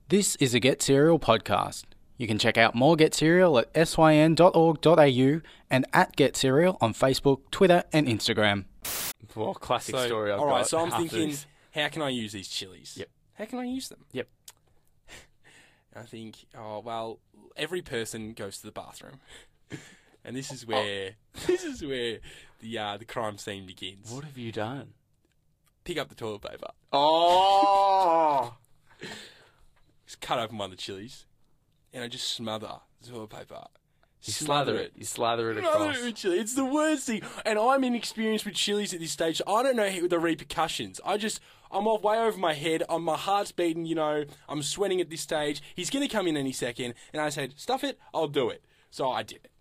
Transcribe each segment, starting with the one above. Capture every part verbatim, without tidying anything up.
This is a Get Serial podcast. You can check out more Get Serial at syn dot org dot a u and at Get Serial on Facebook, Twitter and Instagram. Well, classic So, story I've all right, got so I'm after thinking, this. how can I use these chilies? Yep. How can I use them? Yep. I think, oh, well, every person goes to the bathroom. And this is where this is where the uh, the crime scene begins. What have you done? Pick up the toilet paper. Oh! Just cut open one of the chilies. And I just smother the toilet paper. You slather it. You slather it Smother across. it with chili. It's the worst thing. And I'm inexperienced with chilies at this stage. So I don't know how- the repercussions. I just, I'm off way over my head. I'm, my heart's beating, you know. I'm sweating at this stage. He's going to come in any second. And I said, stuff it, I'll do it. So I did it.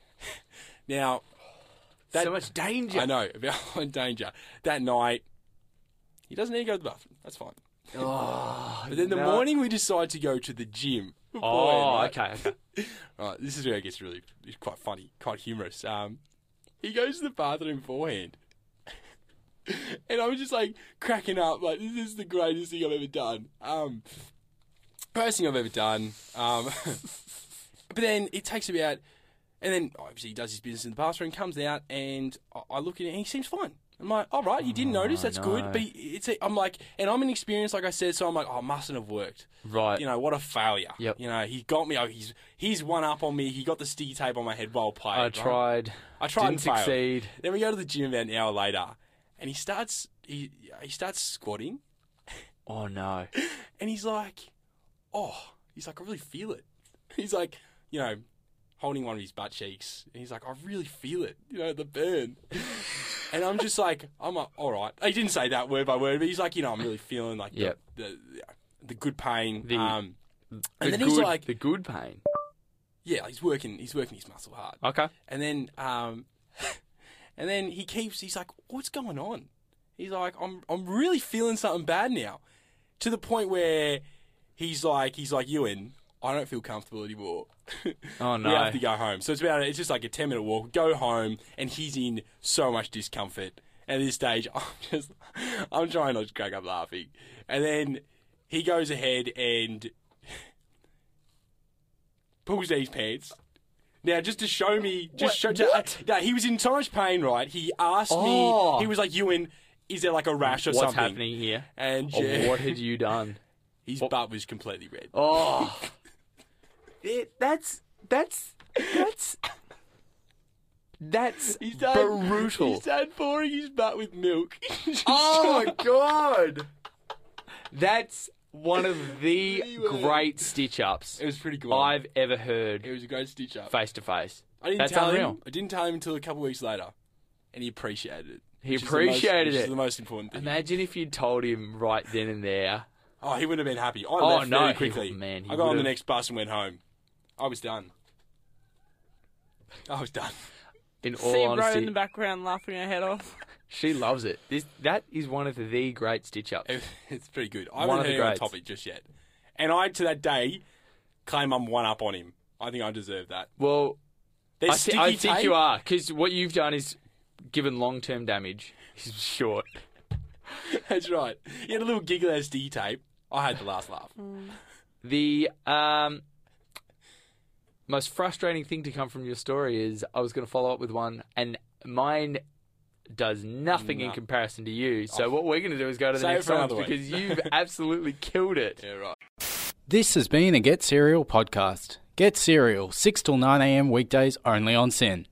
Now, that, So much danger. I know, about danger. That night, he doesn't need to go to the bathroom. That's fine. Oh, But then the no. morning we decide to go to the gym. Oh, Right? okay, okay. Right, this is where it gets really it's quite funny, quite humorous. Um, he goes to the bathroom beforehand. And I was just like cracking up, like, this is the greatest thing I've ever done. Um, greatest thing I've ever done. Um, but then it takes about, and then obviously he does his business in the bathroom, comes out, and I, I look at it and he seems fine. I'm like, all right, you didn't Oh, notice, that's no. good. But it's, a, I'm like, and I'm inexperienced, like I said, so I'm like, oh, it mustn't have worked. Right. You know, what a failure. Yep. You know, he got me. Oh, he's he's one up on me. He got the sticky tape on my head. Well played. I right? tried. I tried Didn't and failed. succeed. Then we go to the gym about an hour later, and he starts he he starts squatting, Oh, no. and he's like, oh, he's like, I really feel it. He's like, you know, holding one of his butt cheeks, and he's like, I really feel it. You know, the burn. And I'm just like, I'm like, all right. He didn't say that word by word, but he's like, you know, I'm really feeling like Yep. the, the the good pain. The- um, The and then good, he's like, the good pain. yeah, he's working. He's working his muscle hard. Okay. And then, um, and then he keeps. He's like, "What's going on?" He's like, "I'm, I'm really feeling something bad now," to the point where he's like, he's like, "Ewan, I don't feel comfortable anymore. Oh, no. We have to go home." So it's about, it's just like a ten minute walk. Go home, and he's in so much discomfort. And at this stage, I'm just, I'm trying not to crack up laughing. And then he goes ahead and pulls down his pants. Now, just to show me, just show, What? to, What? uh, no, he was in so much pain, right? He asked Oh. me, he was like, Ewan, is there like a rash or What's something? happening here? And Or yeah, what had you done? his butt was completely red. Oh. It, that's, that's, that's, that's He started, brutal. He started pouring his butt with milk. Oh my god! That's one of the Really well. great stitch-ups It was pretty cool. I've ever heard It was a great stitch up. face to face. I didn't That's tell unreal. him. I didn't tell him until a couple of weeks later, and he appreciated it. He which is the most- appreciated which it. Is the most important thing. Imagine if you'd told him right then and there. Oh, he wouldn't have been happy. I Oh, left no, very he- quickly. man, he I got on the would've- next bus and went home. I was done. I was done. In See all bro honesty, in the background laughing her head off. she loves it. This that is one of the great stitch-ups. It- It's pretty good. I One haven't of the heard him on greats. topic just yet. And I, to that day, claim I'm one up on him. I think I deserve that. Well, There's I, thi- sticky I think tape. you are, because what you've done is given long-term damage. He's short. That's right. He had a little giggle at sticky tape. I had the last laugh. The um, most frustrating thing to come from your story is I was going to follow up with one, and mine does nothing in No. comparison to you. So what we're going to do is go to the Save it next for one another week. because you've absolutely killed it. Yeah, right. This has been a Get Serial podcast. Get Serial, six till nine a m weekdays only on S Y N.